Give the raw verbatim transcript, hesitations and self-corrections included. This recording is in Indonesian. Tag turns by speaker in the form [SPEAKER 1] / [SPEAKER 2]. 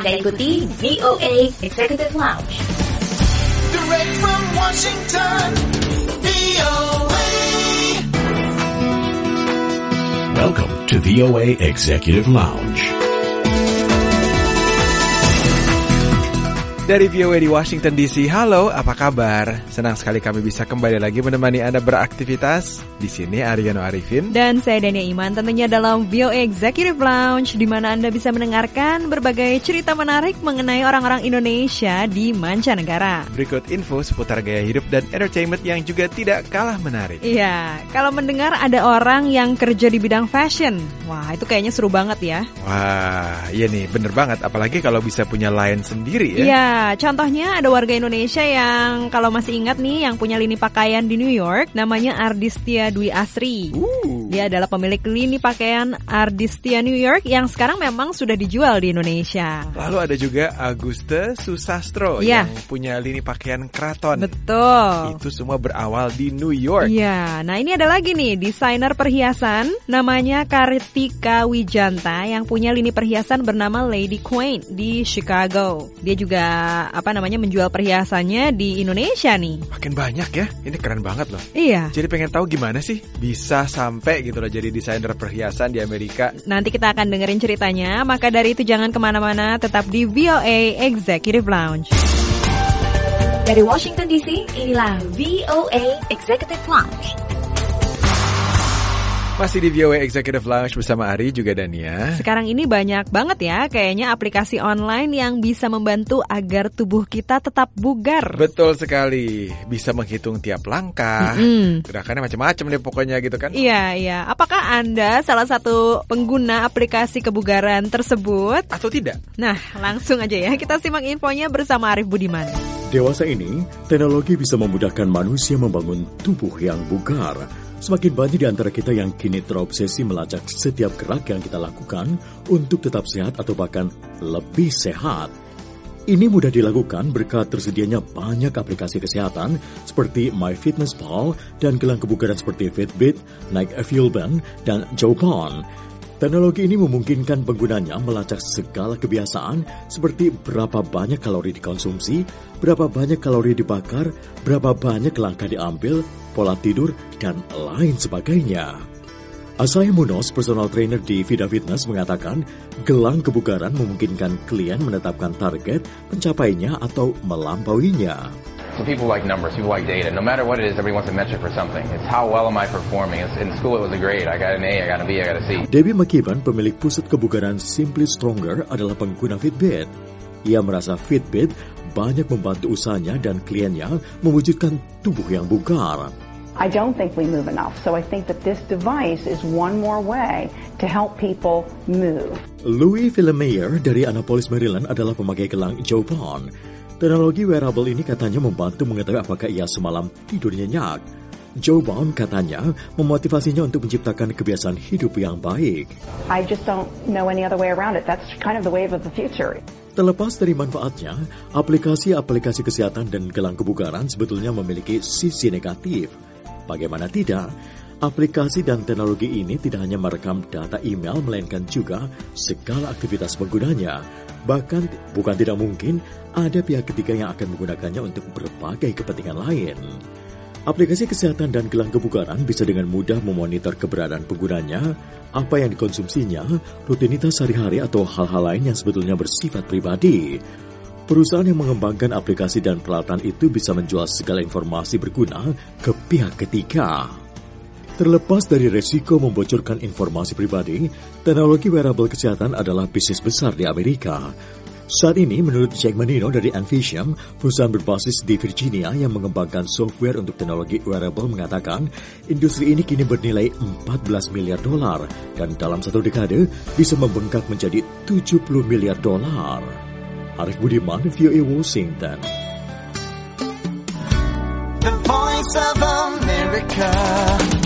[SPEAKER 1] Anda ikuti V O A Executive Lounge.
[SPEAKER 2] Direct from Washington, V O A.
[SPEAKER 3] Welcome to V O A Executive Lounge.
[SPEAKER 4] Dari V O A di Washington D C, halo, apa kabar? Senang sekali kami bisa kembali lagi menemani Anda beraktivitas. Di sini Ariano Arifin
[SPEAKER 5] dan saya Dania Iman, tentunya dalam V O A Executive Lounge, di mana Anda bisa mendengarkan berbagai cerita menarik mengenai orang-orang Indonesia di mancanegara.
[SPEAKER 4] Berikut info seputar gaya hidup dan entertainment yang juga tidak kalah menarik.
[SPEAKER 5] Iya, kalau mendengar ada orang yang kerja di bidang fashion, wah itu kayaknya seru banget ya.
[SPEAKER 4] Wah, iya nih, bener banget. Apalagi kalau bisa punya line sendiri ya.
[SPEAKER 5] Iya. Contohnya ada warga Indonesia yang kalau masih ingat nih yang punya lini pakaian di New York, namanya Ardistia Dwi Asri. Uh. Dia adalah pemilik lini pakaian Ardistia New York yang sekarang memang sudah dijual di Indonesia.
[SPEAKER 4] Lalu ada juga Auguste Susastro
[SPEAKER 5] ya,
[SPEAKER 4] yang punya lini pakaian Kraton.
[SPEAKER 5] Betul.
[SPEAKER 4] Itu semua berawal di New York.
[SPEAKER 5] Iya, nah ini ada lagi nih desainer perhiasan namanya Kartika Wijanta yang punya lini perhiasan bernama Lady Queen di Chicago. Dia juga apa namanya menjual perhiasannya di Indonesia nih.
[SPEAKER 4] Makin banyak ya, ini keren banget loh.
[SPEAKER 5] Iya.
[SPEAKER 4] Jadi pengen tahu gimana sih bisa sampai gitu loh jadi desainer perhiasan di Amerika.
[SPEAKER 5] Nanti kita akan dengerin ceritanya, maka dari itu jangan kemana-mana, tetap di V O A Executive Lounge.
[SPEAKER 1] Dari Washington D C, inilah V O A Executive Lounge.
[SPEAKER 4] Masih di V O A Executive Lounge bersama Ari juga Dania.
[SPEAKER 5] Sekarang ini banyak banget ya kayaknya aplikasi online yang bisa membantu agar tubuh kita tetap bugar.
[SPEAKER 4] Betul sekali. Bisa menghitung tiap langkah. Mm-hmm. Gerakannya macam-macam deh pokoknya gitu kan.
[SPEAKER 5] Iya, iya. Apakah Anda salah satu pengguna aplikasi kebugaran tersebut?
[SPEAKER 4] Atau tidak?
[SPEAKER 5] Nah, langsung aja ya. Kita simak infonya bersama Arif Budiman.
[SPEAKER 6] Dewasa ini, teknologi bisa memudahkan manusia membangun tubuh yang bugar. Semakin banyak di antara kita yang kini terobsesi melacak setiap gerak yang kita lakukan untuk tetap sehat atau bahkan lebih sehat. Ini mudah dilakukan berkat tersedianya banyak aplikasi kesehatan seperti MyFitnessPal dan gelang kebugaran seperti Fitbit, Nike Fuel Band, dan Jawbone. Teknologi ini memungkinkan penggunanya melacak segala kebiasaan seperti berapa banyak kalori dikonsumsi, berapa banyak kalori dibakar, berapa banyak langkah diambil, pola tidur, dan lain sebagainya. Asai Munoz, personal trainer di Vida Fitness, mengatakan gelang kebugaran memungkinkan klien menetapkan target, mencapainya atau melampauinya.
[SPEAKER 7] So people like numbers, people like data. No matter what it is, everybody wants a metric for something. It's how well am I performing? It's, in school it was a grade. I got an A, I got a B, I got a C.
[SPEAKER 6] Debbie McKibben, pemilik pusat kebugaran Simply Stronger, adalah pengguna Fitbit. Ia merasa Fitbit banyak membantu usahanya dan kliennya mewujudkan tubuh yang bugar.
[SPEAKER 8] I don't think we move enough, so I think that this device is one more way to help people move.
[SPEAKER 6] Louis Villemeyer dari Annapolis, Maryland adalah pemakai gelang Jawbone. Teknologi wearable ini katanya membantu mengetahui apakah ia semalam tidur nyenyak. Jawbone katanya memotivasinya untuk menciptakan kebiasaan hidup yang baik.
[SPEAKER 8] I just don't know any other way around it. That's kind of the wave of the future.
[SPEAKER 6] Terlepas dari manfaatnya, aplikasi-aplikasi kesehatan dan gelang kebugaran sebetulnya memiliki sisi negatif. Bagaimana tidak, aplikasi dan teknologi ini tidak hanya merekam data email, melainkan juga segala aktivitas penggunanya. Bahkan bukan tidak mungkin ada pihak ketiga yang akan menggunakannya untuk berbagai kepentingan lain. Aplikasi kesehatan dan gelang kebugaran bisa dengan mudah memonitor keberadaan penggunanya, apa yang dikonsumsinya, rutinitas sehari-hari atau hal-hal lain yang sebetulnya bersifat pribadi. Perusahaan yang mengembangkan aplikasi dan peralatan itu bisa menjual segala informasi berguna ke pihak ketiga. Terlepas dari resiko membocorkan informasi pribadi, teknologi wearable kesehatan adalah bisnis besar di Amerika. Saat ini, menurut Jack Menino dari Envision, perusahaan berbasis di Virginia yang mengembangkan software untuk teknologi wearable, mengatakan industri ini kini bernilai empat belas miliar dolar dan dalam satu dekade bisa membengkak menjadi tujuh puluh miliar dolar. Arif Budiman, V O A Washington.
[SPEAKER 2] The Voice of America.